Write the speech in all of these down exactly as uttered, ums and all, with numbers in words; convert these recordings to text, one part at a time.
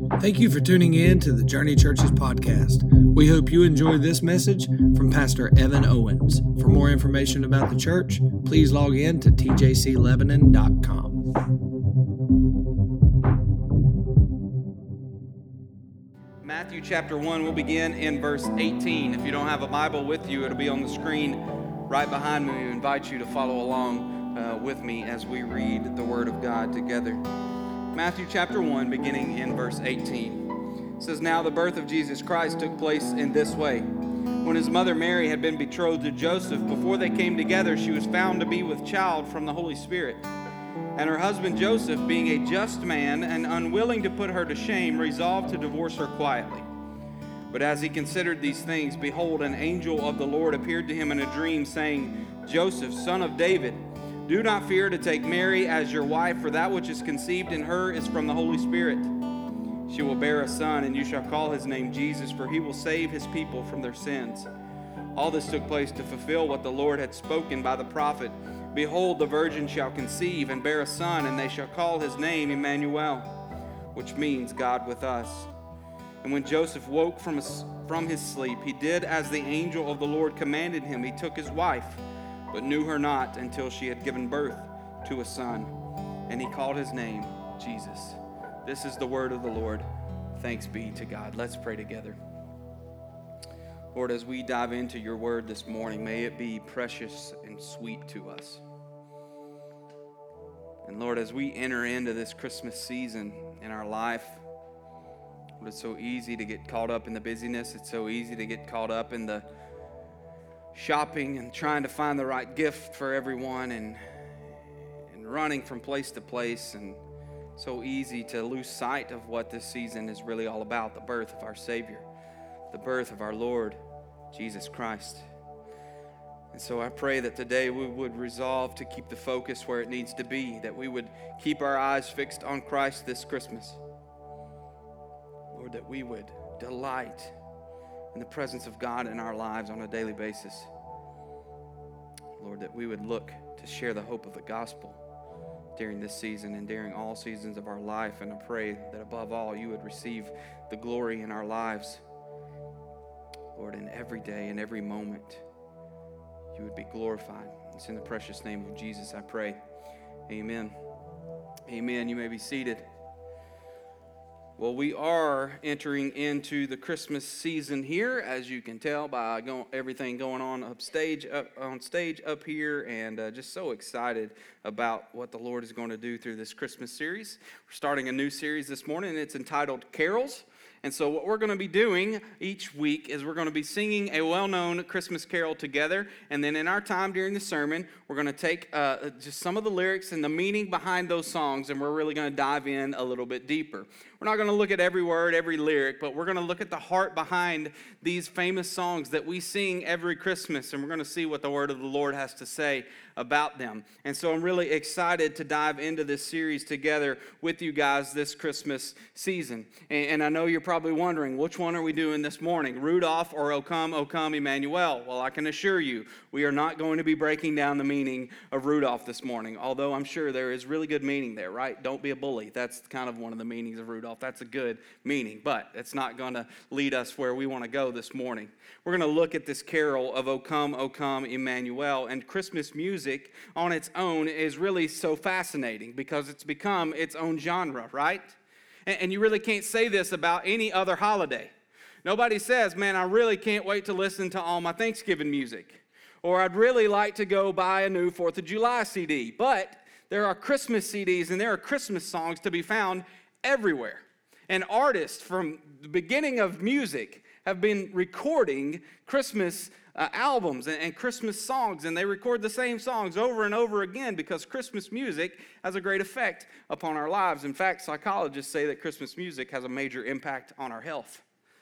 Thank you for tuning in to the Journey Churches podcast. We hope you enjoy this message from Pastor Evan Owens. For more information about the church, please log in to T J C Lebanon dot com. Matthew chapter one, we'll begin in verse eighteen. If you don't have a Bible with you, it'll be on the screen right behind me. We invite you to follow along uh, with me as we read the Word of God together. Matthew chapter one, beginning in verse eighteen. It says, "Now the birth of Jesus Christ took place in this way. When his mother Mary had been betrothed to Joseph, before they came together, she was found to be with child from the Holy Spirit. And her husband Joseph, being a just man and unwilling to put her to shame, resolved to divorce her quietly. But as he considered these things, behold, an angel of the Lord appeared to him in a dream, saying, Joseph, son of David, do not fear to take Mary as your wife, for that which is conceived in her is from the Holy Spirit. She will bear a son, and you shall call his name Jesus, for he will save his people from their sins. All this took place to fulfill what the Lord had spoken by the prophet. Behold, the virgin shall conceive and bear a son, and they shall call his name Emmanuel, which means God with us. And when Joseph woke from his, from his sleep, he did as the angel of the Lord commanded him. He took his wife, but knew her not until she had given birth to a son. And he called his name Jesus." This is the word of the Lord. Thanks be to God. Let's pray together. Lord, as we dive into your word this morning, may it be precious and sweet to us. And Lord, as we enter into this Christmas season in our life, Lord, it's so easy to get caught up in the busyness. It's so easy to get caught up in the shopping and trying to find the right gift for everyone and, and running from place to place, and so easy to lose sight of what this season is really all about, the birth of our Savior, the birth of our Lord, Jesus Christ. And so I pray that today we would resolve to keep the focus where it needs to be, that we would keep our eyes fixed on Christ this Christmas. Lord, that we would delight in the presence of God in our lives on a daily basis. Lord, that we would look to share the hope of the gospel during this season and during all seasons of our life. And I pray that above all, you would receive the glory in our lives. Lord, in every day and every moment, you would be glorified. It's in the precious name of Jesus I pray. Amen. Amen. You may be seated. Well, we are entering into the Christmas season here, as you can tell by go, everything going on upstage, up on stage up here, and uh, just so excited about what the Lord is going to do through this Christmas series. We're starting a new series this morning, and it's entitled Carols. And so what we're going to be doing each week is we're going to be singing a well-known Christmas carol together. And then in our time during the sermon, we're going to take uh, just some of the lyrics and the meaning behind those songs, and we're really going to dive in a little bit deeper. We're not going to look at every word, every lyric, but we're going to look at the heart behind these famous songs that we sing every Christmas, and we're going to see what the word of the Lord has to say about them. And so I'm really excited to dive into this series together with you guys this Christmas season. And, and I know you're probably wondering, which one are we doing this morning, Rudolph or O Come, O Come, Emmanuel? Well, I can assure you, we are not going to be breaking down the meaning of Rudolph this morning, although I'm sure there is really good meaning there, right? Don't be a bully. That's kind of one of the meanings of Rudolph. That's a good meaning, but it's not going to lead us where we want to go this morning. We're going to look at this carol of O Come, O Come, Emmanuel, and Christmas music on its own is really so fascinating because it's become its own genre, right? And, and you really can't say this about any other holiday. Nobody says, man, I really can't wait to listen to all my Thanksgiving music, or I'd really like to go buy a new fourth of July C D, but there are Christmas C Ds and there are Christmas songs to be found everywhere. And artists from the beginning of music have been recording Christmas uh, albums and, and Christmas songs, and they record the same songs over and over again because Christmas music has a great effect upon our lives. In fact, psychologists say that Christmas music has a major impact on our health.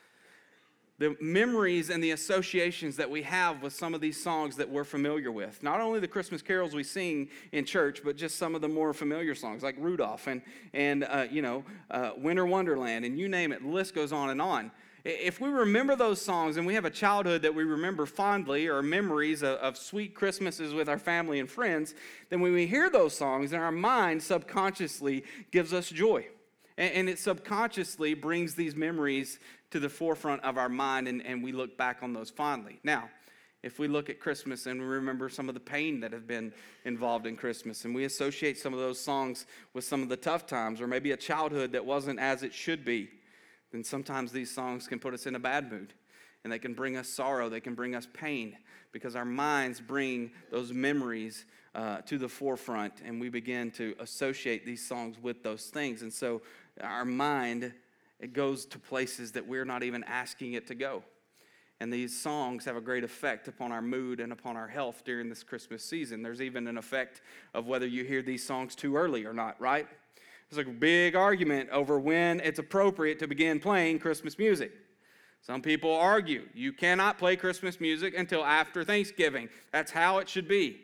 The memories and the associations that we have with some of these songs that we're familiar with. Not only the Christmas carols we sing in church, but just some of the more familiar songs like Rudolph and, and uh, you know, uh, Winter Wonderland, and you name it. The list goes on and on. If we remember those songs and we have a childhood that we remember fondly or memories of, of sweet Christmases with our family and friends, then when we hear those songs, then our mind subconsciously gives us joy. And, and it subconsciously brings these memories to the forefront of our mind, and, and we look back on those fondly. Now, if we look at Christmas and we remember some of the pain that have been involved in Christmas, and we associate some of those songs with some of the tough times, or maybe a childhood that wasn't as it should be, then sometimes these songs can put us in a bad mood. And they can bring us sorrow, they can bring us pain, because our minds bring those memories uh, to the forefront, and we begin to associate these songs with those things. And so our mind, it goes to places that we're not even asking it to go. And these songs have a great effect upon our mood and upon our health during this Christmas season. There's even an effect of whether you hear these songs too early or not, right? There's a big argument over when it's appropriate to begin playing Christmas music. Some people argue you cannot play Christmas music until after Thanksgiving. That's how it should be.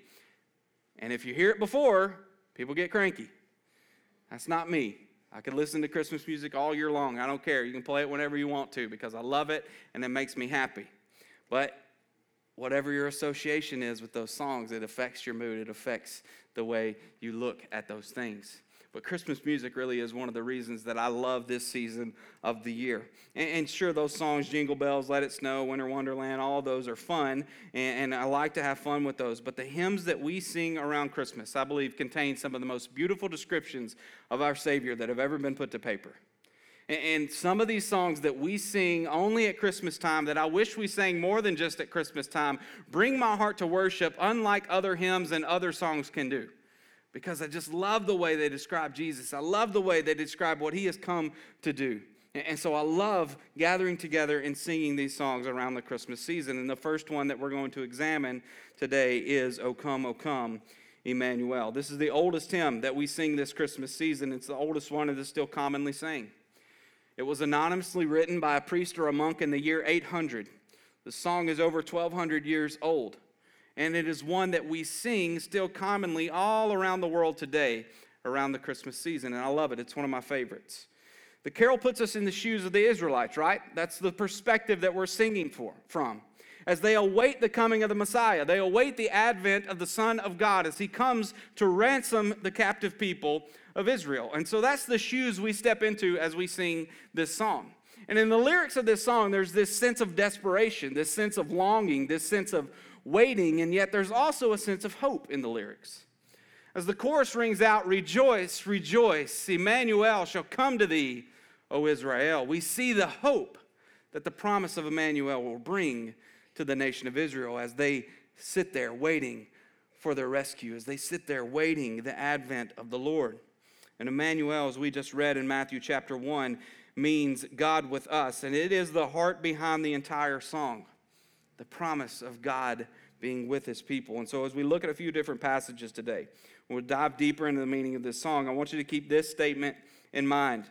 And if you hear it before, people get cranky. That's not me. I could listen to Christmas music all year long. I don't care. You can play it whenever you want to because I love it and it makes me happy. But whatever your association is with those songs, it affects your mood. It affects the way you look at those things. But Christmas music really is one of the reasons that I love this season of the year. And, and sure, those songs, Jingle Bells, Let It Snow, Winter Wonderland, all those are fun, and, and I like to have fun with those. But the hymns that we sing around Christmas, I believe, contain some of the most beautiful descriptions of our Savior that have ever been put to paper. And, and some of these songs that we sing only at Christmas time, that I wish we sang more than just at Christmas time, bring my heart to worship, unlike other hymns and other songs can do. Because I just love the way they describe Jesus. I love the way they describe what he has come to do. And so I love gathering together and singing these songs around the Christmas season. And the first one that we're going to examine today is O Come, O Come, Emmanuel. This is the oldest hymn that we sing this Christmas season. It's the oldest one that is still commonly sang. It was anonymously written by a priest or a monk in the year eight hundred. The song is over twelve hundred years old. And it is one that we sing still commonly all around the world today, around the Christmas season. And I love it. It's one of my favorites. The carol puts us in the shoes of the Israelites, right? That's the perspective that we're singing for, from. As they await the coming of the Messiah, they await the advent of the Son of God as he comes to ransom the captive people of Israel. And so that's the shoes we step into as we sing this song. And in the lyrics of this song, there's this sense of desperation, this sense of longing, this sense of waiting, and yet there's also a sense of hope in the lyrics. As the chorus rings out, rejoice, rejoice, Emmanuel shall come to thee, O Israel. We see the hope that the promise of Emmanuel will bring to the nation of Israel as they sit there waiting for their rescue, as they sit there waiting the advent of the Lord. And Emmanuel, as we just read in Matthew chapter one, means God with us, and it is the heart behind the entire song. The promise of God being with his people. And so as we look at a few different passages today, we'll dive deeper into the meaning of this song. I want you to keep this statement in mind.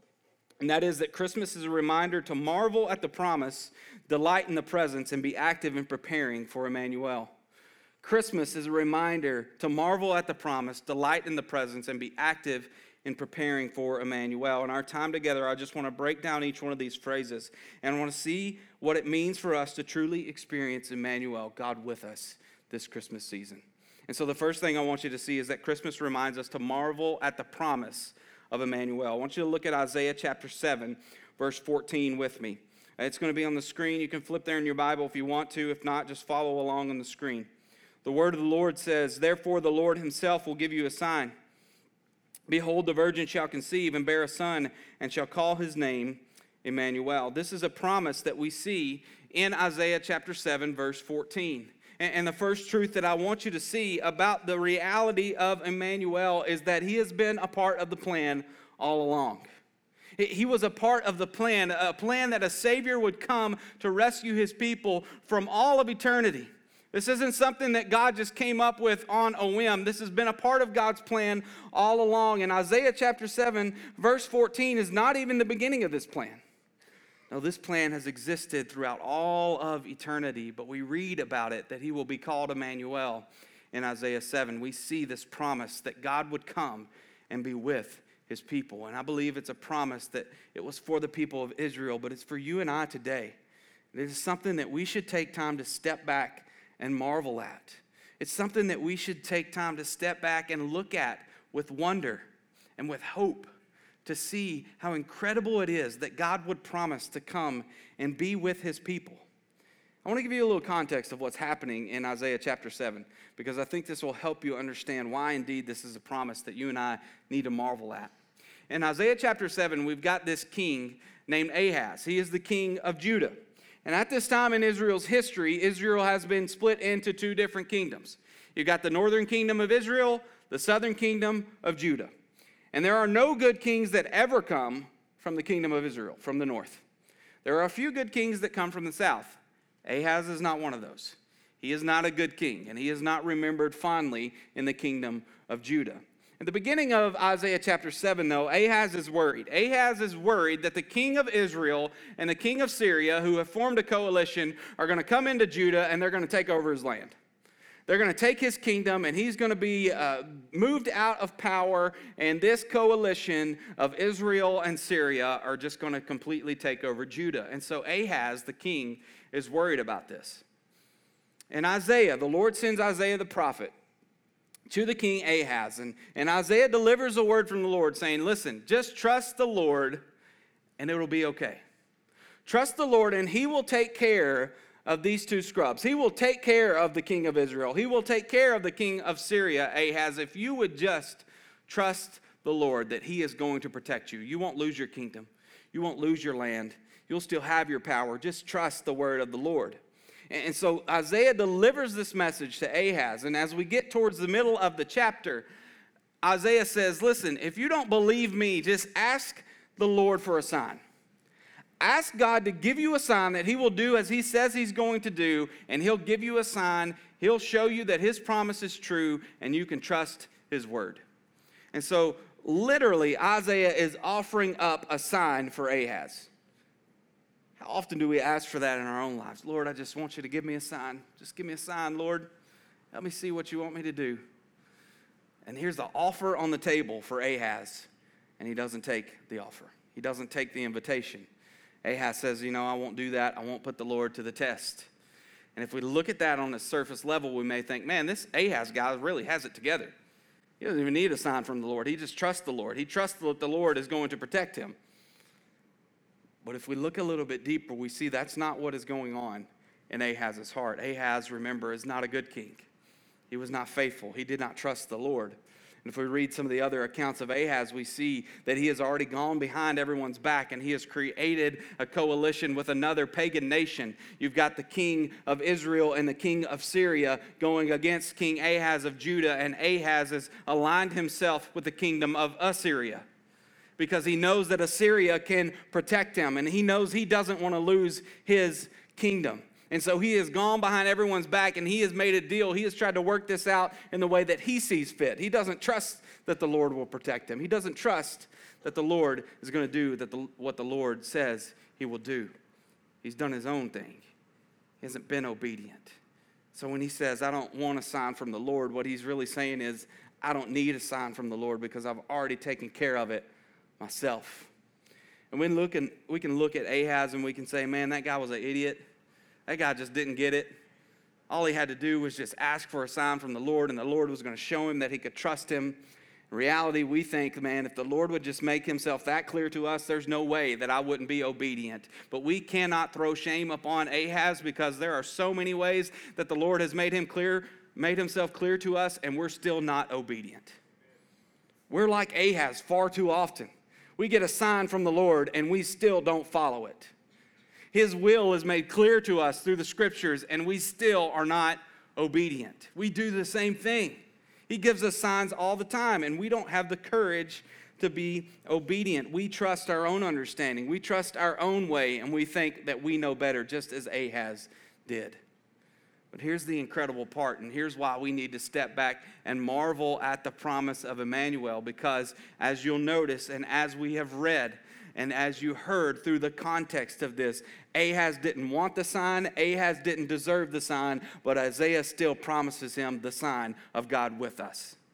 And that is that Christmas is a reminder to marvel at the promise, delight in the presence, and be active in preparing for Emmanuel. Christmas is a reminder to marvel at the promise, delight in the presence, and be active in preparing for Emmanuel. In our time together, I just want to break down each one of these phrases, and I want to see what it means for us to truly experience Emmanuel, God with us, this Christmas season. And so the first thing I want you to see is that Christmas reminds us to marvel at the promise of Emmanuel. I want you to look at Isaiah chapter seven, verse fourteen with me. It's going to be on the screen. You can flip there in your Bible if you want to. If not, just follow along on the screen. The word of the Lord says, "Therefore the Lord himself will give you a sign. Behold, the virgin shall conceive and bear a son, and shall call his name Emmanuel." This is a promise that we see in Isaiah chapter seven, verse fourteen. And the first truth that I want you to see about the reality of Emmanuel is that he has been a part of the plan all along. He was a part of the plan, a plan that a Savior would come to rescue his people from all of eternity. This isn't something that God just came up with on a whim. This has been a part of God's plan all along. And Isaiah chapter seven, verse fourteen is not even the beginning of this plan. No, this plan has existed throughout all of eternity, but we read about it, that he will be called Emmanuel in Isaiah seven. We see this promise that God would come and be with his people. And I believe it's a promise that it was for the people of Israel, but it's for you and I today. It is something that we should take time to step back and marvel at. It's something that we should take time to step back and look at with wonder and with hope, to see how incredible it is that God would promise to come and be with his people. I want to give you a little context of what's happening in Isaiah chapter seven, because I think this will help you understand why indeed this is a promise that you and I need to marvel at. In Isaiah chapter seven, we've got this king named Ahaz. He is the king of Judah. And at this time in Israel's history, Israel has been split into two different kingdoms. You've got the northern kingdom of Israel, the southern kingdom of Judah. And there are no good kings that ever come from the kingdom of Israel, from the north. There are a few good kings that come from the south. Ahaz is not one of those. He is not a good king, and he is not remembered fondly in the kingdom of Judah. At the beginning of Isaiah chapter seven, though, Ahaz is worried. Ahaz is worried that the king of Israel and the king of Syria, who have formed a coalition, are going to come into Judah and they're going to take over his land. They're going to take his kingdom, and he's going to be uh, moved out of power, and this coalition of Israel and Syria are just going to completely take over Judah. And so Ahaz, the king, is worried about this. And Isaiah, the Lord sends Isaiah the prophet to the king Ahaz, and, and Isaiah delivers a word from the Lord saying, listen, just trust the Lord, and it will be okay. Trust the Lord, and he will take care of these two scrubs. He will take care of the king of Israel. He will take care of the king of Syria, Ahaz, if you would just trust the Lord that he is going to protect you. You won't lose your kingdom. You won't lose your land. You'll still have your power. Just trust the word of the Lord. And so Isaiah delivers this message to Ahaz. And as we get towards the middle of the chapter, Isaiah says, listen, if you don't believe me, just ask the Lord for a sign. Ask God to give you a sign that he will do as he says he's going to do, and he'll give you a sign. He'll show you that his promise is true, and you can trust his word. And so literally, Isaiah is offering up a sign for Ahaz. How often do we ask for that in our own lives? Lord, I just want you to give me a sign. Just give me a sign, Lord. Help me see what you want me to do. And here's the offer on the table for Ahaz, and he doesn't take the offer. He doesn't take the invitation. Ahaz says, you know, I won't do that. I won't put the Lord to the test. And if we look at that on a surface level, we may think, man, this Ahaz guy really has it together. He doesn't even need a sign from the Lord. He just trusts the Lord. He trusts that the Lord is going to protect him. But if we look a little bit deeper, we see that's not what is going on in Ahaz's heart. Ahaz, remember, is not a good king. He was not faithful. He did not trust the Lord. And if we read some of the other accounts of Ahaz, we see that he has already gone behind everyone's back, and he has created a coalition with another pagan nation. You've got the king of Israel and the king of Syria going against King Ahaz of Judah, and Ahaz has aligned himself with the kingdom of Assyria because he knows that Assyria can protect him, and he knows he doesn't want to lose his kingdom. And so he has gone behind everyone's back, and he has made a deal. He has tried to work this out in the way that he sees fit. He doesn't trust that the Lord will protect him. He doesn't trust that the Lord is going to do that the, what the Lord says he will do. He's done his own thing. He hasn't been obedient. So when he says, I don't want a sign from the Lord, what he's really saying is, I don't need a sign from the Lord because I've already taken care of it myself. And we, look and, we can look at Ahaz and we can say, man, that guy was an idiot. That guy just didn't get it. All he had to do was just ask for a sign from the Lord, and the Lord was going to show him that he could trust him. In reality, we think, man, if the Lord would just make himself that clear to us, there's no way that I wouldn't be obedient. But we cannot throw shame upon Ahaz because there are so many ways that the Lord has made him clear, made himself clear to us, and we're still not obedient. We're like Ahaz far too often. We get a sign from the Lord, and we still don't follow it. His will is made clear to us through the scriptures, and we still are not obedient. We do the same thing. He gives us signs all the time, and we don't have the courage to be obedient. We trust our own understanding. We trust our own way, and we think that we know better, just as Ahaz did. But here's the incredible part, and here's why we need to step back and marvel at the promise of Emmanuel, because as you'll notice, and as we have read, and as you heard through the context of this, Ahaz didn't want the sign, Ahaz didn't deserve the sign, but Isaiah still promises him the sign of God with us.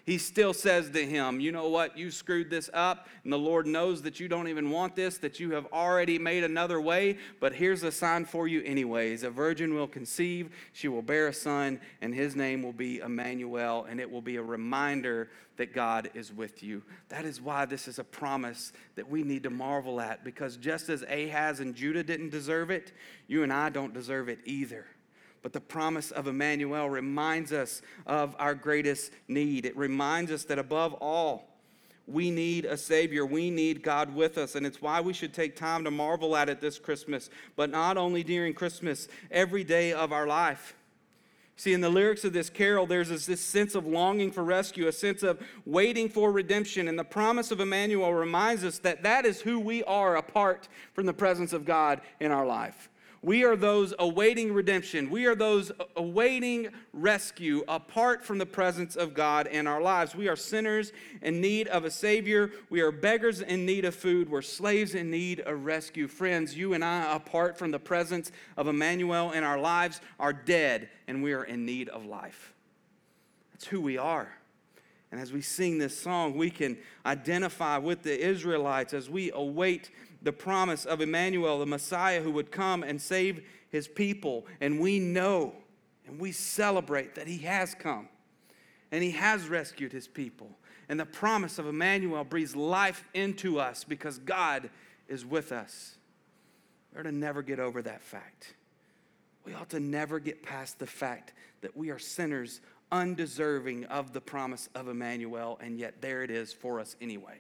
he still says to him, you know what, you screwed this up, and the Lord knows that you don't even want this, that you have already made another way, but here's a sign for you anyways. A virgin will conceive, she will bear a son, and his name will be Emmanuel, and it will be a reminder that God is with you. That is why this is a promise that we need to marvel at, because just as Ahaz and Judah didn't deserve it, you and I don't deserve it either. But the promise of Emmanuel reminds us of our greatest need. It reminds us that above all, we need a Savior. We need God with us. And it's why we should take time to marvel at it this Christmas. But not only during Christmas, every day of our life. See, in the lyrics of this carol, there's this, this sense of longing for rescue, a sense of waiting for redemption. And the promise of Emmanuel reminds us that that is who we are apart from the presence of God in our life. We are those awaiting redemption. We are those awaiting rescue apart from the presence of God in our lives. We are sinners in need of a Savior. We are beggars in need of food. We're slaves in need of rescue. Friends, you and I, apart from the presence of Emmanuel in our lives, are dead, and we are in need of life. That's who we are. And as we sing this song, we can identify with the Israelites as we await the promise of Emmanuel, the Messiah who would come and save his people. And we know and we celebrate that he has come and he has rescued his people. And the promise of Emmanuel breathes life into us because God is with us. We ought to never get over that fact. We ought to never get past the fact that we are sinners undeserving of the promise of Emmanuel, and yet there it is for us anyway.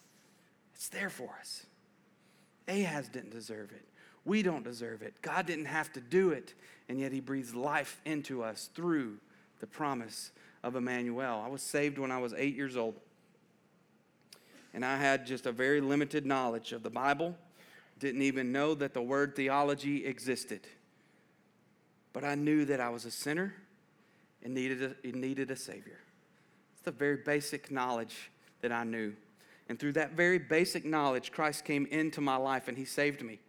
It's there for us. Ahaz didn't deserve it. We don't deserve it. God didn't have to do it, and yet he breathes life into us through the promise of Emmanuel. I was saved when I was eight years old, and I had just a very limited knowledge of the Bible. Didn't even know that the word theology existed. But I knew that I was a sinner and needed a, needed a Savior. It's the very basic knowledge that I knew. And through that very basic knowledge, Christ came into my life and he saved me.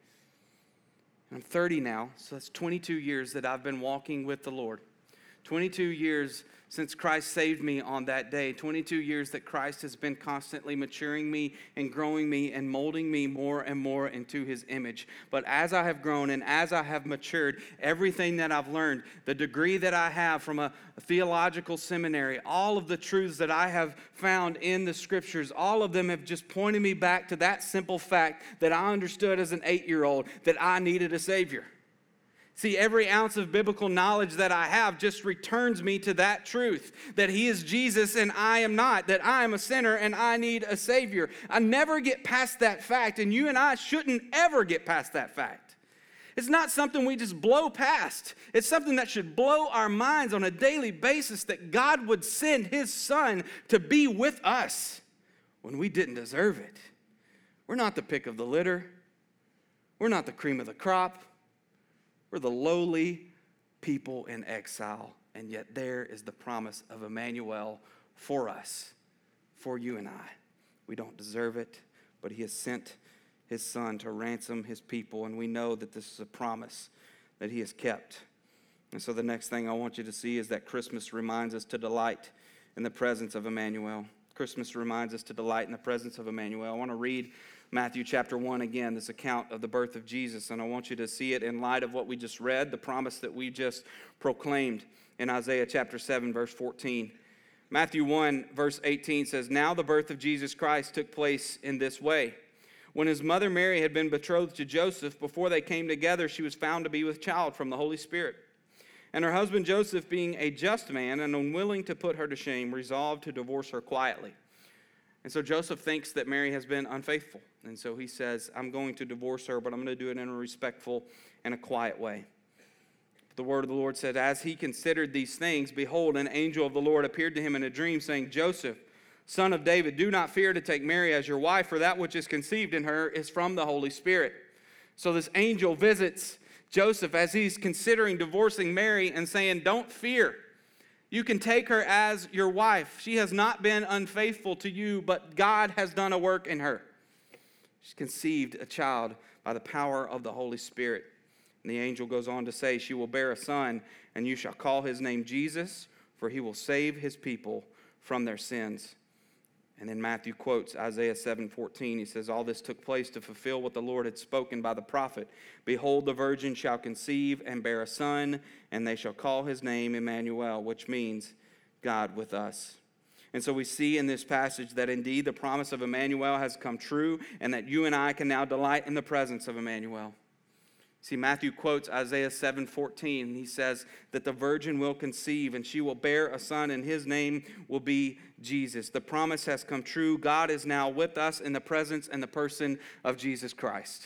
And I'm thirty now, so that's twenty-two years that I've been walking with the Lord. twenty-two years since Christ saved me on that day. twenty-two years that Christ has been constantly maturing me and growing me and molding me more and more into his image. But as I have grown and as I have matured, everything that I've learned, the degree that I have from a theological seminary, all of the truths that I have found in the scriptures, all of them have just pointed me back to that simple fact that I understood as an eight-year-old, that I needed a Savior. See, every ounce of biblical knowledge that I have just returns me to that truth, that he is Jesus and I am not, that I am a sinner and I need a Savior. I never get past that fact, and you and I shouldn't ever get past that fact. It's not something we just blow past. It's something that should blow our minds on a daily basis, that God would send his Son to be with us when we didn't deserve it. We're not the pick of the litter. We're not the cream of the crop. We're the lowly people in exile, and yet there is the promise of Emmanuel for us, for you and I. We don't deserve it, but he has sent his Son to ransom his people, and we know that this is a promise that he has kept. And so the next thing I want you to see is that Christmas reminds us to delight in the presence of Emmanuel. Christmas reminds us to delight in the presence of Emmanuel. I want to read Matthew chapter one again, this account of the birth of Jesus, and I want you to see it in light of what we just read, the promise that we just proclaimed in Isaiah chapter seven, verse fourteen. Matthew one, verse eighteen says, "Now the birth of Jesus Christ took place in this way. When his mother Mary had been betrothed to Joseph, before they came together, she was found to be with child from the Holy Spirit. And her husband Joseph, being a just man and unwilling to put her to shame, resolved to divorce her quietly." And so Joseph thinks that Mary has been unfaithful. And so he says, I'm going to divorce her, but I'm going to do it in a respectful and a quiet way. The word of the Lord said, as he considered these things, behold, an angel of the Lord appeared to him in a dream, saying, Joseph, son of David, do not fear to take Mary as your wife, for that which is conceived in her is from the Holy Spirit. So this angel visits Joseph as he's considering divorcing Mary and saying, don't fear. You can take her as your wife. She has not been unfaithful to you, but God has done a work in her. She's conceived a child by the power of the Holy Spirit. And the angel goes on to say, she will bear a son, and you shall call his name Jesus, for he will save his people from their sins. And then Matthew quotes Isaiah seven fourteen. He says, all this took place to fulfill what the Lord had spoken by the prophet. Behold, the virgin shall conceive and bear a son, and they shall call his name Emmanuel, which means God with us. And so we see in this passage that indeed the promise of Emmanuel has come true, and that you and I can now delight in the presence of Emmanuel. See, Matthew quotes Isaiah seven fourteen, and he says that the virgin will conceive, and she will bear a son, and his name will be Jesus. The promise has come true. God is now with us in the presence and the person of Jesus Christ.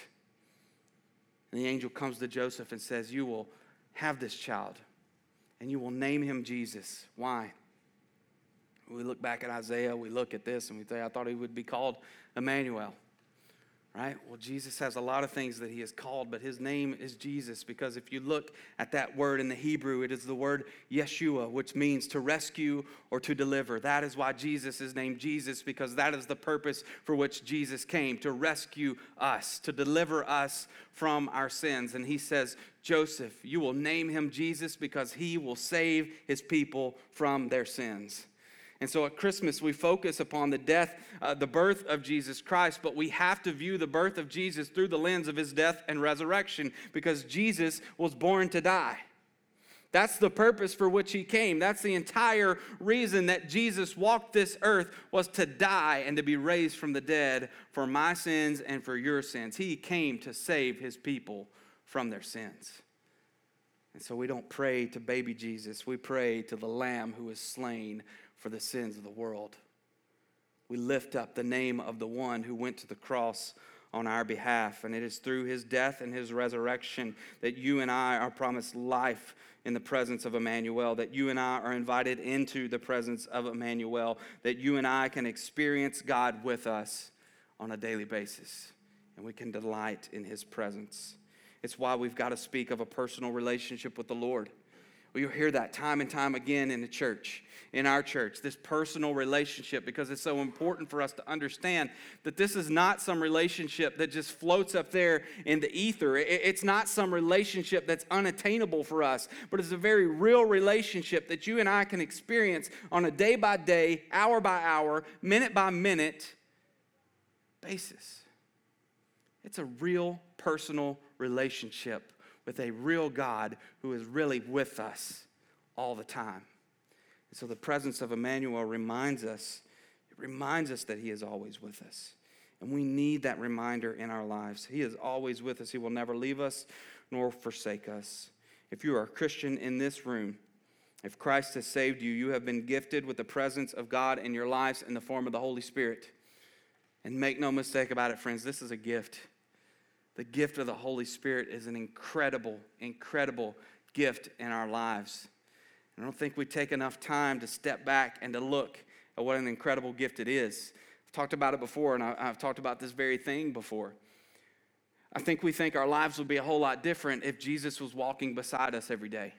And the angel comes to Joseph and says, you will have this child, and you will name him Jesus. Why? We look back at Isaiah, we look at this, and we say, I thought he would be called Emmanuel. Right? Well, Jesus has a lot of things that he is called, but his name is Jesus, because if you look at that word in the Hebrew, it is the word Yeshua, which means to rescue or to deliver. That is why Jesus is named Jesus, because that is the purpose for which Jesus came, to rescue us, to deliver us from our sins. And he says, Joseph, you will name him Jesus because he will save his people from their sins. And so at Christmas, we focus upon the death, uh, the birth of Jesus Christ, but we have to view the birth of Jesus through the lens of his death and resurrection, because Jesus was born to die. That's the purpose for which he came. That's the entire reason that Jesus walked this earth, was to die and to be raised from the dead for my sins and for your sins. He came to save his people from their sins. And so we don't pray to baby Jesus. We pray to the Lamb who is slain for the sins of the world. We lift up the name of the one who went to the cross on our behalf, and it is through his death and his resurrection that you and I are promised life in the presence of Emmanuel, that you and I are invited into the presence of Emmanuel, that you and I can experience God with us on a daily basis, and we can delight in his presence. It's why we've got to speak of a personal relationship with the Lord. Well, you'll hear that time and time again in the church, in our church, this personal relationship, because it's so important for us to understand that this is not some relationship that just floats up there in the ether. It's not some relationship that's unattainable for us, but it's a very real relationship that you and I can experience on a day by day, hour by hour, minute by minute basis. It's a real personal relationship with a real God who is really with us all the time. And so the presence of Emmanuel reminds us, it reminds us that he is always with us. And we need that reminder in our lives. He is always with us. He will never leave us nor forsake us. If you are a Christian in this room, if Christ has saved you, you have been gifted with the presence of God in your lives in the form of the Holy Spirit. And make no mistake about it, friends, this is a gift. The gift of the Holy Spirit is an incredible, incredible gift in our lives. I don't think we take enough time to step back and to look at what an incredible gift it is. I've talked about it before, and I've talked about this very thing before. I think we think our lives would be a whole lot different if Jesus was walking beside us every day.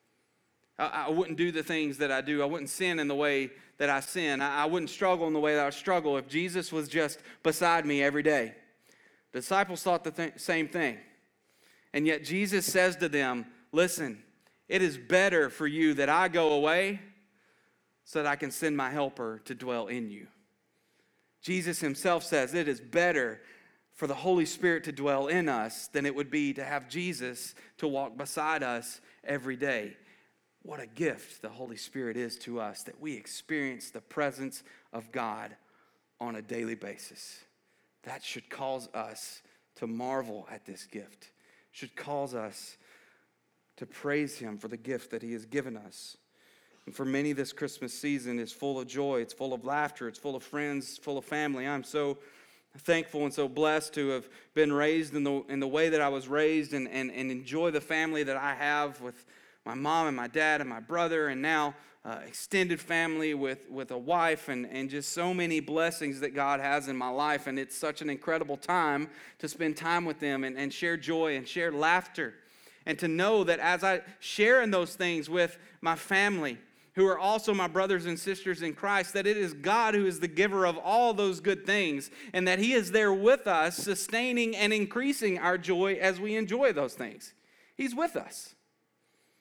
I, I wouldn't do the things that I do. I wouldn't sin in the way that I sin. I, I wouldn't struggle in the way that I struggle if Jesus was just beside me every day. The disciples thought the th- same thing. And yet Jesus says to them, listen, it is better for you that I go away so that I can send my helper to dwell in you. Jesus himself says it is better for the Holy Spirit to dwell in us than it would be to have Jesus to walk beside us every day. What a gift the Holy Spirit is to us, that we experience the presence of God on a daily basis. That should cause us to marvel at this gift. Should cause us to praise him for the gift that he has given us. And for many, this Christmas season is full of joy. It's full of laughter. It's full of friends, full of family. I'm so thankful and so blessed to have been raised in the in the way that I was raised, and, and, and enjoy the family that I have with my mom and my dad and my brother, and now Uh, extended family with, with a wife, and, and just so many blessings that God has in my life. And it's such an incredible time to spend time with them and, and share joy and share laughter. And to know that as I share in those things with my family, who are also my brothers and sisters in Christ, that it is God who is the giver of all those good things, and that he is there with us, sustaining and increasing our joy as we enjoy those things. He's with us.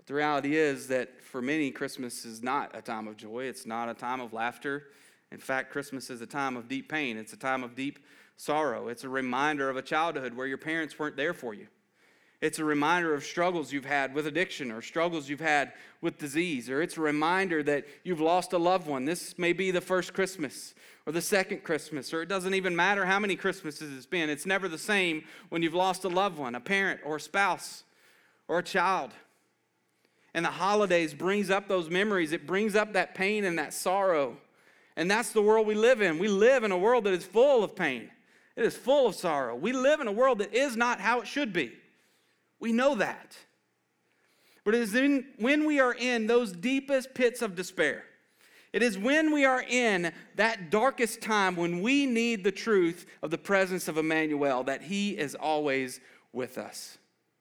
But the reality is that for many, Christmas is not a time of joy. It's not a time of laughter. In fact, Christmas is a time of deep pain. It's a time of deep sorrow. It's a reminder of a childhood where your parents weren't there for you. It's a reminder of struggles you've had with addiction or struggles you've had with disease, or it's a reminder that you've lost a loved one. This may be the first Christmas or the second Christmas, or it doesn't even matter how many Christmases it's been. It's never the same when you've lost a loved one, a parent or a spouse or a child. And the holidays brings up those memories. It brings up that pain and that sorrow. And that's the world we live in. We live in a world that is full of pain. It is full of sorrow. We live in a world that is not how it should be. We know that. But it is in, when we are in those deepest pits of despair, it is when we are in that darkest time when we need the truth of the presence of Emmanuel, that he is always with us.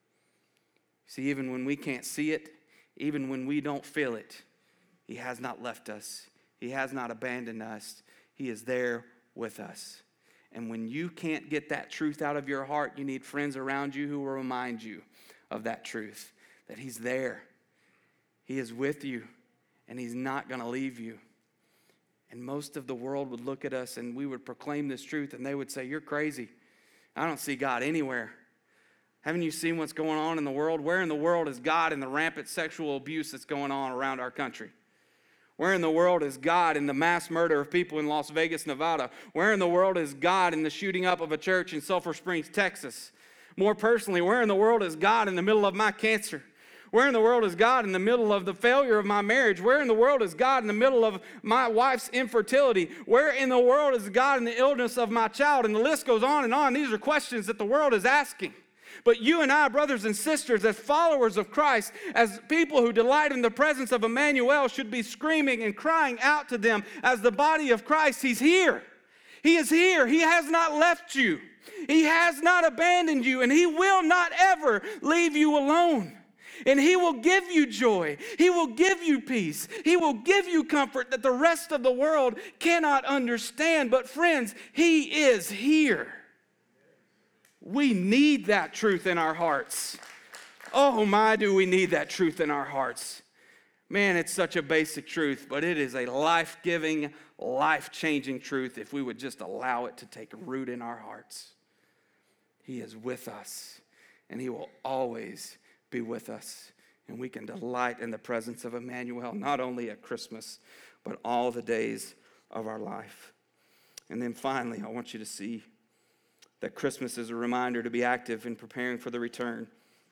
See, even when we can't see it, even when we don't feel it, he has not left us. He has not abandoned us. He is there with us. And when you can't get that truth out of your heart, you need friends around you who will remind you of that truth, that he's there. He is with you, and he's not going to leave you. And most of the world would look at us, and we would proclaim this truth, and they would say, you're crazy. I don't see God anywhere. Haven't you seen what's going on in the world? Where in the world is God in the rampant sexual abuse that's going on around our country? Where in the world is God in the mass murder of people in Las Vegas, Nevada? Where in the world is God in the shooting up of a church in Sulphur Springs, Texas? More personally, where in the world is God in the middle of my cancer? Where in the world is God in the middle of the failure of my marriage? Where in the world is God in the middle of my wife's infertility? Where in the world is God in the illness of my child? And the list goes on and on. These are questions that the world is asking. But you and I, brothers and sisters, as followers of Christ, as people who delight in the presence of Emmanuel, should be screaming and crying out to them as the body of Christ. He's here. He is here. He has not left you. He has not abandoned you, and he will not ever leave you alone. And he will give you joy. He will give you peace. He will give you comfort that the rest of the world cannot understand. But friends, he is here. We need that truth in our hearts. Oh my, do we need that truth in our hearts. Man, it's such a basic truth, but it is a life-giving, life-changing truth if we would just allow it to take root in our hearts. He is with us, and he will always be with us. And we can delight in the presence of Emmanuel, not only at Christmas, but all the days of our life. And then finally, I want you to see that Christmas is a reminder to be active in preparing for the return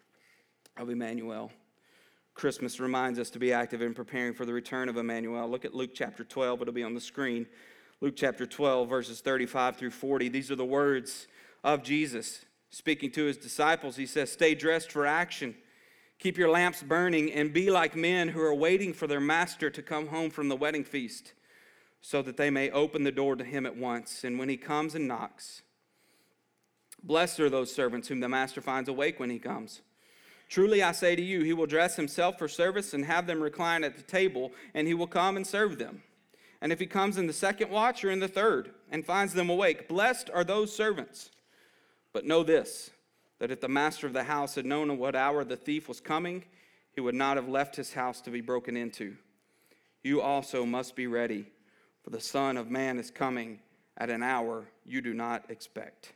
of Emmanuel. Christmas reminds us to be active in preparing for the return of Emmanuel. Look at Luke chapter twelve. It'll be on the screen. Luke chapter twelve, verses thirty-five through forty. These are the words of Jesus speaking to his disciples. He says, stay dressed for action. Keep your lamps burning and be like men who are waiting for their master to come home from the wedding feast, so that they may open the door to him at once. And when he comes and knocks, blessed are those servants whom the master finds awake when he comes. Truly I say to you, he will dress himself for service and have them recline at the table, and he will come and serve them. And if he comes in the second watch or in the third and finds them awake, blessed are those servants. But know this, that if the master of the house had known at what hour the thief was coming, he would not have left his house to be broken into. You also must be ready, for the Son of Man is coming at an hour you do not expect.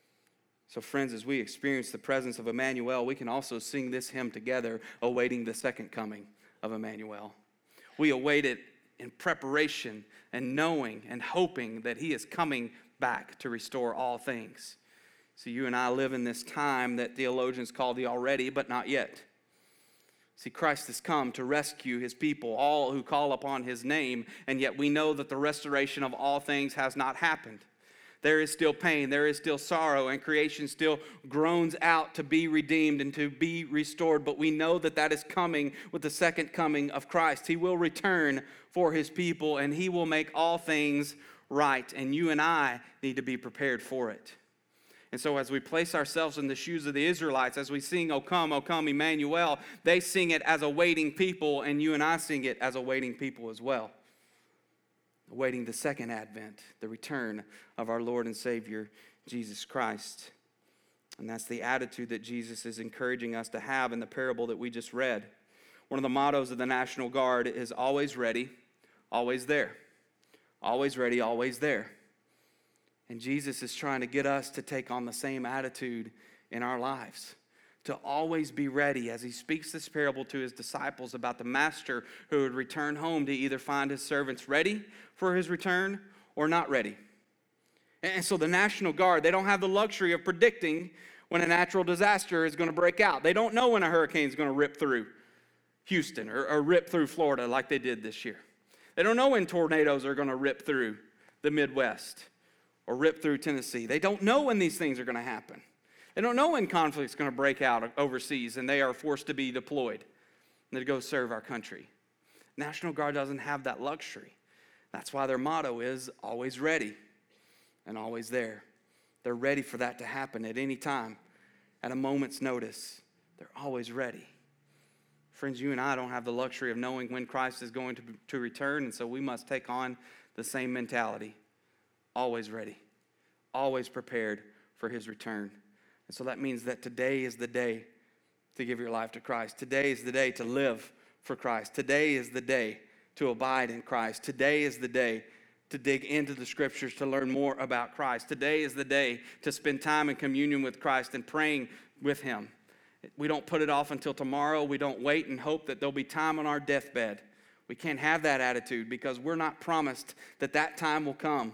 So friends, as we experience the presence of Emmanuel, we can also sing this hymn together, awaiting the second coming of Emmanuel. We await it in preparation and knowing and hoping that he is coming back to restore all things. See, you and I live in this time that theologians call the already, but not yet. See, Christ has come to rescue his people, all who call upon his name, and yet we know that the restoration of all things has not happened. There is still pain, there is still sorrow, and creation still groans out to be redeemed and to be restored. But we know that that is coming with the second coming of Christ. He will return for his people, and he will make all things right. And you and I need to be prepared for it. And so as we place ourselves in the shoes of the Israelites, as we sing, O come, O come, Emmanuel, they sing it as a waiting people, and you and I sing it as a waiting people as well. Awaiting the second advent, the return of our Lord and Savior, Jesus Christ. And that's the attitude that Jesus is encouraging us to have in the parable that we just read. one of the mottos of the National Guard is always ready, always there. Always ready, always there. And Jesus is trying to get us to take on the same attitude in our lives, to always be ready as he speaks this parable to his disciples about the master who would return home to either find his servants ready for his return or not ready. And so the National Guard, they don't have the luxury of predicting when a natural disaster is going to break out. They don't know when a hurricane is going to rip through Houston or, or rip through Florida like they did this year. They don't know when tornadoes are going to rip through the Midwest or rip through Tennessee. They don't know when these things are going to happen. They don't know when conflict's going to break out overseas and they are forced to be deployed and to go serve our country. National Guard doesn't have that luxury. That's why their motto is always ready and always there. They're ready for that to happen at any time, at a moment's notice. They're always ready. Friends, you and I don't have the luxury of knowing when Christ is going to, to return, and so we must take on the same mentality. Always ready, always prepared for his return. And so that means that today is the day to give your life to Christ. Today is the day to live for Christ. Today is the day to abide in Christ. Today is the day to dig into the scriptures to learn more about Christ. Today is the day to spend time in communion with Christ and praying with him. We don't put it off until tomorrow. We don't wait and hope that there'll be time on our deathbed. We can't have that attitude because we're not promised that that time will come.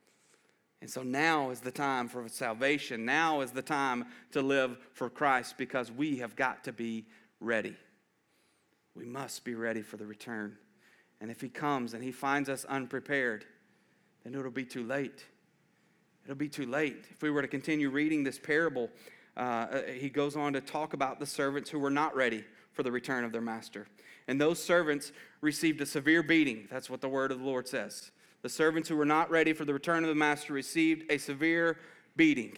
And so now is the time for salvation. Now is the time to live for Christ because we have got to be ready. We must be ready for the return. And if he comes and he finds us unprepared, then it'll be too late. It'll be too late. If we were to continue reading this parable, uh, he goes on to talk about the servants who were not ready for the return of their master. And those servants received a severe beating. That's what the word of the Lord says. The servants who were not ready for the return of the master received a severe beating.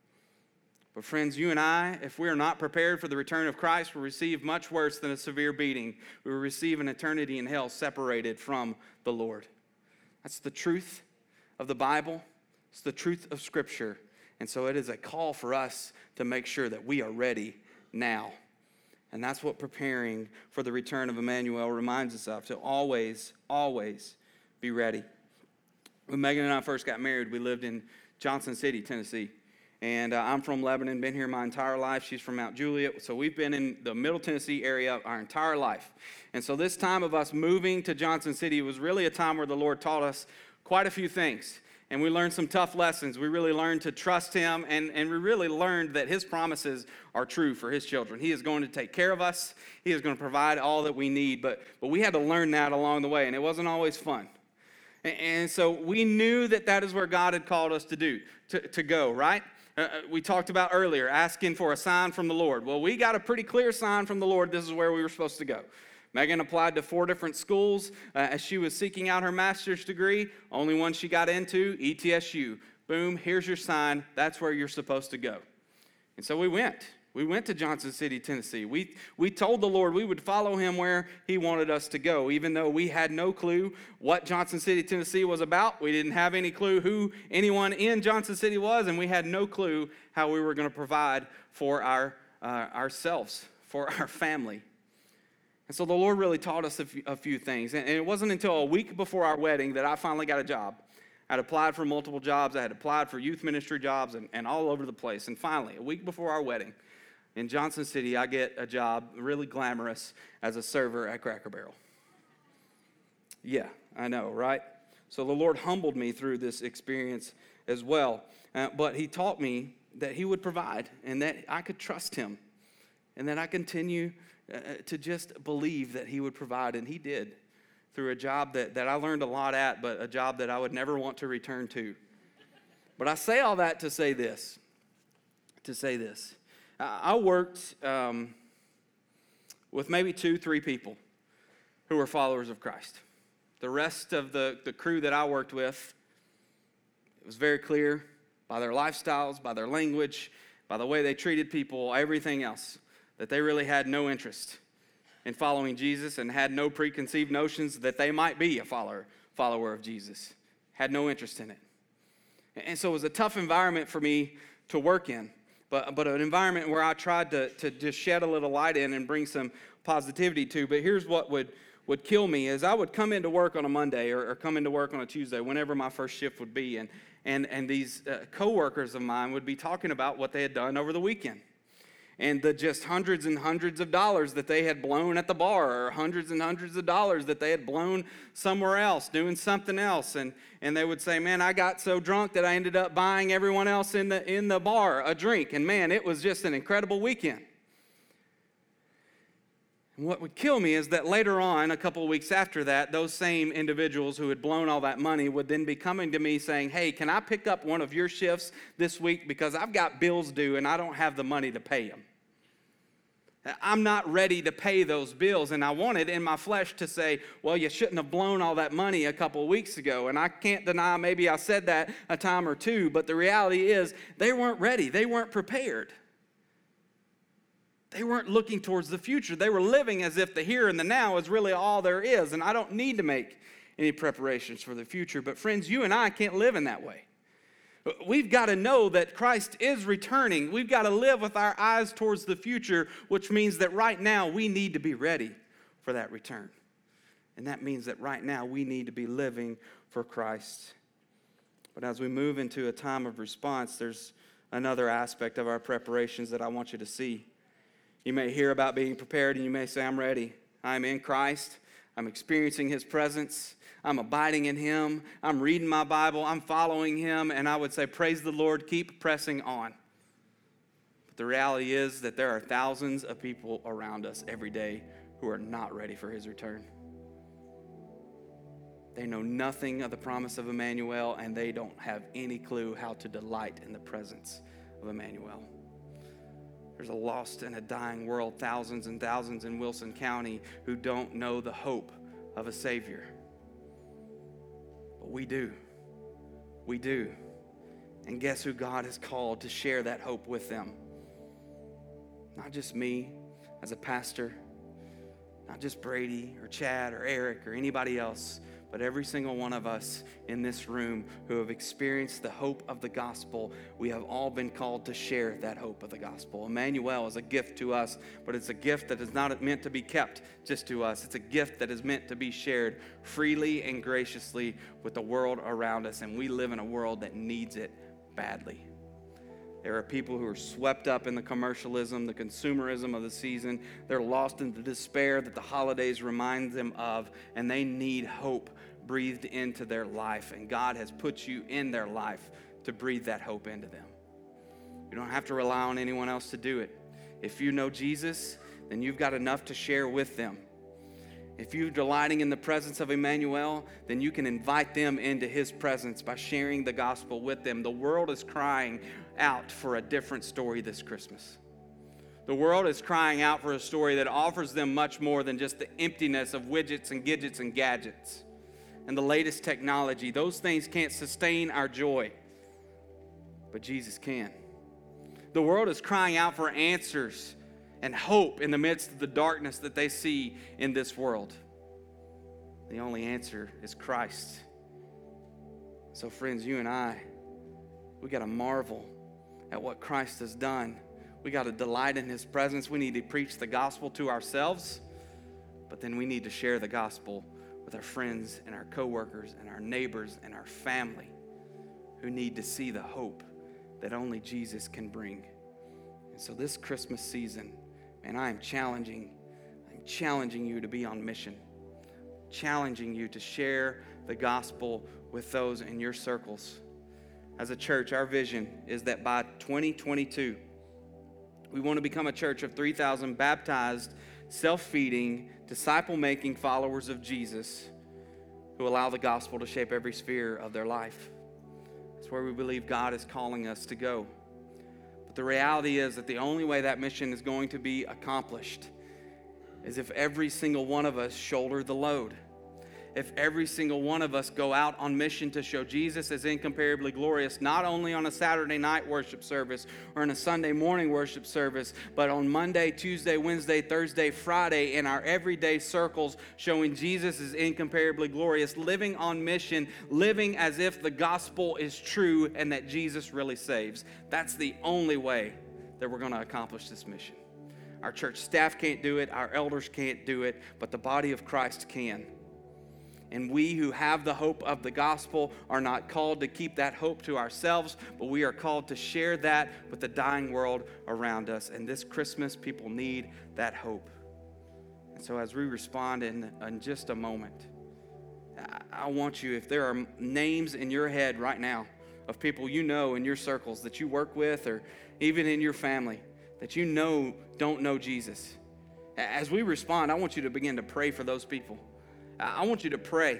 But friends, you and I, if we are not prepared for the return of Christ, will receive much worse than a severe beating. We will receive an eternity in hell separated from the Lord. That's the truth of the Bible. It's the truth of Scripture. And so it is a call for us to make sure that we are ready now. And that's what preparing for the return of Emmanuel reminds us of, to always, always be ready. When Megan and I first got married, we lived in Johnson City, Tennessee. And uh, I'm from Lebanon, been here my entire life. She's from Mount Juliet. So we've been in the Middle Tennessee area our entire life. And so this time of us moving to Johnson City was really a time where the Lord taught us quite a few things. And we learned some tough lessons. We really learned to trust him, and, and we really learned that his promises are true for his children. He is going to take care of us. He is going to provide all that we need. But, but we had to learn that along the way, and it wasn't always fun. And, and so we knew that that is where God had called us to do, to, to go, right? Uh, we talked about earlier, asking for a sign from the Lord. Well, we got a pretty clear sign from the Lord. This is where we were supposed to go. Megan applied to four different schools uh, as she was seeking out her master's degree. Only one she got into, E T S U. Boom, here's your sign. That's where you're supposed to go. And so we went. We went to Johnson City, Tennessee. We, we told the Lord we would follow him where he wanted us to go, even though we had no clue what Johnson City, Tennessee was about. We didn't have any clue who anyone in Johnson City was, and we had no clue how we were going to provide for our uh, ourselves, for our family. And so the Lord really taught us a few, a few things. And it wasn't until a week before our wedding that I finally got a job. I had applied for multiple jobs. I had applied for youth ministry jobs and, and all over the place. And finally, a week before our wedding, in Johnson City, I get a job, really glamorous, as a server at Cracker Barrel. Yeah, I know, right? So the Lord humbled me through this experience as well. Uh, but he taught me that he would provide and that I could trust him and that I continue Uh, to just believe that he would provide, and he did, through a job that, that I learned a lot at, but a job that I would never want to return to. But I say all that to say this, to say this. I, I worked um, with maybe two, three people who were followers of Christ. The rest of the, the crew that I worked with, it was very clear by their lifestyles, by their language, by the way they treated people, everything else, that they really had no interest in following Jesus and had no preconceived notions that they might be a follower, follower of Jesus. Had no interest in it. And so it was a tough environment for me to work in. but but an environment where I tried to, to just shed a little light in and bring some positivity to. But here's what would, would kill me is I would come into work on a Monday or, or come into work on a Tuesday, whenever my first shift would be, and, and, and these uh, coworkers of mine would be talking about what they had done over the weekend. And the just hundreds and hundreds of dollars that they had blown at the bar, or hundreds and hundreds of dollars that they had blown somewhere else, doing something else. And, and they would say, man, I got so drunk that I ended up buying everyone else in the, in the bar a drink. And man, it was just an incredible weekend. And what would kill me is that later on, a couple of weeks after that, those same individuals who had blown all that money would then be coming to me saying, hey, can I pick up one of your shifts this week because I've got bills due and I don't have the money to pay them. I'm not ready to pay those bills, and I wanted in my flesh to say, well, you shouldn't have blown all that money a couple of weeks ago, and I can't deny maybe I said that a time or two, but the reality is they weren't ready. They weren't prepared. They weren't looking towards the future. They were living as if the here and the now is really all there is, and I don't need to make any preparations for the future. But friends, you and I can't live in that way. We've got to know that Christ is returning. We've got to live with our eyes towards the future, which means that right now we need to be ready for that return. And that means that right now we need to be living for Christ. But as we move into a time of response, there's another aspect of our preparations that I want you to see. You may hear about being prepared and you may say, I'm ready. I'm in Christ. I'm experiencing His presence. I'm abiding in Him. I'm reading my Bible. I'm following Him. And I would say, praise the Lord, keep pressing on. But the reality is that there are thousands of people around us every day who are not ready for His return. They know nothing of the promise of Emmanuel, and they don't have any clue how to delight in the presence of Emmanuel. There's a lost and a dying world, thousands and thousands in Wilson County who don't know the hope of a Savior. But we do. We do. And guess who God has called to share that hope with them? Not just me as a pastor, not just Brady or Chad or Eric or anybody else, but every single one of us in this room who have experienced the hope of the gospel. We have all been called to share that hope of the gospel. Emmanuel is a gift to us, but it's a gift that is not meant to be kept just to us. It's a gift that is meant to be shared freely and graciously with the world around us, and we live in a world that needs it badly. There are people who are swept up in the commercialism, the consumerism of the season. They're lost in the despair that the holidays remind them of, and they need hope breathed into their life. And God has put you in their life to breathe that hope into them. You don't have to rely on anyone else to do it. If you know Jesus, then you've got enough to share with them. If you're delighting in the presence of Emmanuel, then you can invite them into His presence by sharing the gospel with them. The world is crying out for a different story this Christmas. The world is crying out for a story that offers them much more than just the emptiness of widgets and gadgets and gadgets and the latest technology. Those things can't sustain our joy, but Jesus can. The world is crying out for answers and hope in the midst of the darkness that they see in this world. The only answer is Christ. So friends, you and I, we got to marvel at what Christ has done. We got to delight in His presence. We need to preach the gospel to ourselves, but then we need to share the gospel with our friends and our coworkers and our neighbors and our family who need to see the hope that only Jesus can bring. And so this Christmas season, and I am challenging, I'm challenging you to be on mission, challenging you to share the gospel with those in your circles. As a church, our vision is that by twenty twenty-two, we want to become a church of three thousand baptized, self-feeding, disciple-making followers of Jesus who allow the gospel to shape every sphere of their life. That's where we believe God is calling us to go. The reality is that the only way that mission is going to be accomplished is if every single one of us shoulder the load. If every single one of us go out on mission to show Jesus as incomparably glorious, not only on a Saturday night worship service or in a Sunday morning worship service, but on Monday, Tuesday, Wednesday, Thursday, Friday, in our everyday circles, showing Jesus as incomparably glorious, living on mission, living as if the gospel is true and that Jesus really saves. That's the only way that we're going to accomplish this mission. Our church staff can't do it, our elders can't do it, but the body of Christ can. And we who have the hope of the gospel are not called to keep that hope to ourselves, but we are called to share that with the dying world around us. And this Christmas, people need that hope. And so as we respond in, in just a moment, I, I want you, if there are names in your head right now of people you know in your circles that you work with or even in your family that you know don't know Jesus, as we respond, I want you to begin to pray for those people. I want you to pray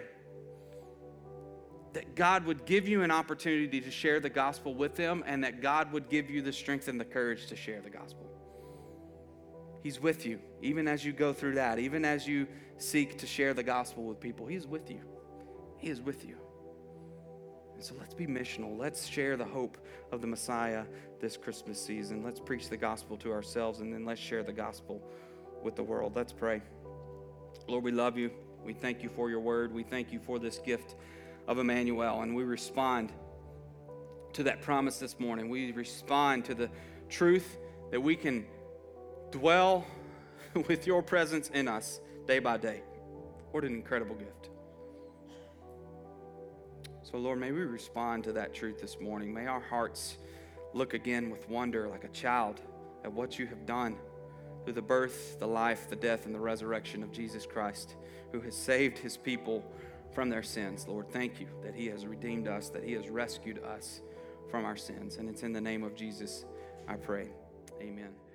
that God would give you an opportunity to share the gospel with them and that God would give you the strength and the courage to share the gospel. He's with you, even as you go through that, even as you seek to share the gospel with people. He's with you. He is with you. And so let's be missional. Let's share the hope of the Messiah this Christmas season. Let's preach the gospel to ourselves, and then let's share the gospel with the world. Let's pray. Lord, we love you. We thank you for your word. We thank you for this gift of Emmanuel. And we respond to that promise this morning. We respond to the truth that we can dwell with your presence in us day by day. What an incredible gift. So, Lord, may we respond to that truth this morning. May our hearts look again with wonder like a child at what you have done through the birth, the life, the death, and the resurrection of Jesus Christ, who has saved his people from their sins. Lord, thank you that he has redeemed us, that he has rescued us from our sins. And it's in the name of Jesus I pray. Amen.